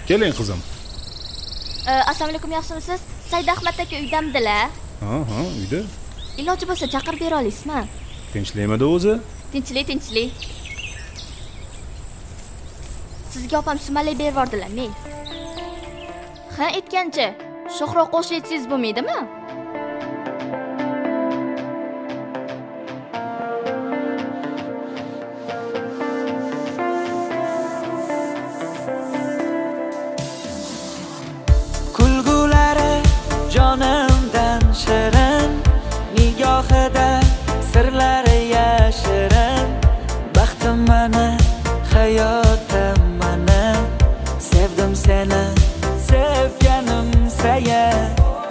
Keling qizim. Assalomu alaykum, yaxshimisiz? Said Ahmad aka uydamidilar? Ha, uyda. Iloji bo'lsa chaqirib bera olasizmi? Tinchlikmidi o'zi? Tinchlik. Sizga opam sumalak berib yubordilar-mi? Ha, aytgancha, sho'xroq qo'shiq aytsangiz bo'lmaydimi? Kulgulari jonimdan shirin, nigohida sirlari yashirin. Baxtim mani, hayotim mani, sevdim seni, sevganim sayin.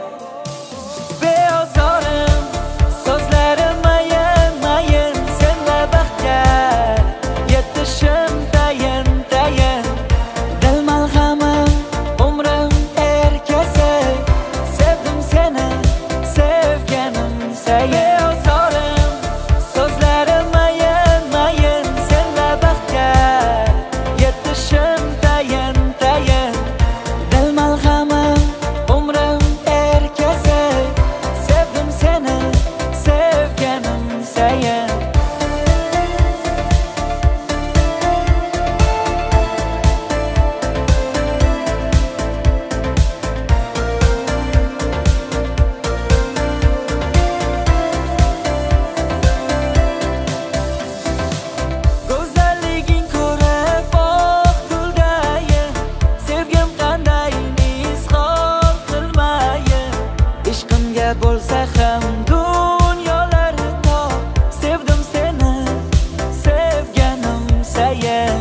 Beozorim, so'zlarim mayin, senla baxtga yetishim tayin. Dil malhamim, umrim erkasi, sevdim seni, sevganim sayin. Beozorim, so'zlarim mayin, senla baxtga yetishim tayin. Dil malhamim, umrim erkasi, sevdim seni, sevganim sayin. Go'zalliging ko'rib oq guldayin, sevgim qanday izhor qilmayin. Ishqimga bo'lsa ham dunyolar tor, sevdim seni, sevganim sayin.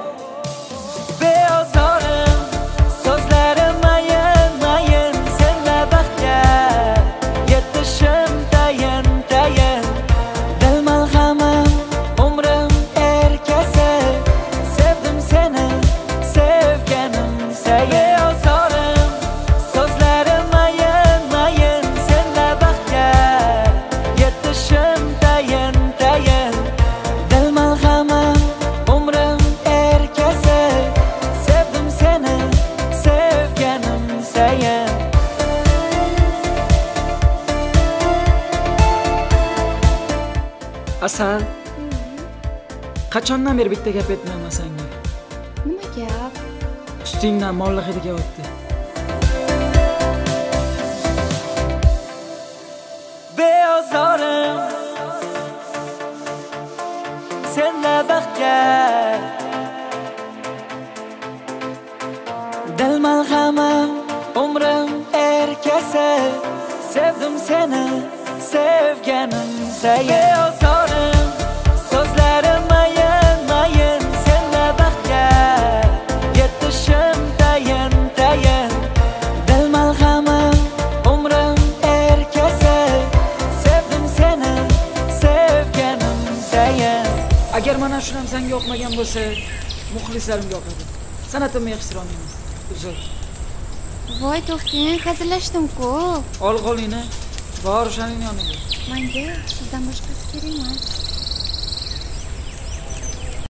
Beozorim, so'zlarim mayin, senla baxtga yetishim tayin. Dil malhamim, umrim erkasi, sevdim seni, sevganim sayin. Beozorim, so'zlarim mayin, senla baxtga yetishim tayin. Dil malhamim, umrim erkasi, sevdim seni, sevganim sayin. Asal, qachondan beri bitta gap aytmayman senga? Nima gap? Ustingdan molli hidi kelyapti. Beozorim, senla baxtga dil malhamim, umrim erkasi, sevdim seni, sevganim sayin. Beozorim, so'zlarim mayin, senla baxtga yetishim tayin. Dil malhamim, umrim erkasi, sevdim seni, sevganim sayin. Agar mana shu ham senga yoqmagan bo'lsa, muxlislarimga yoqadi. Sanatimni yaxshira olmayman. Uzr. Voy, to'xtang, hazillashdim-ku. Ol qo'lingni, bor o'shaning yoniga. Menga sizdan boshqasi kerak emas.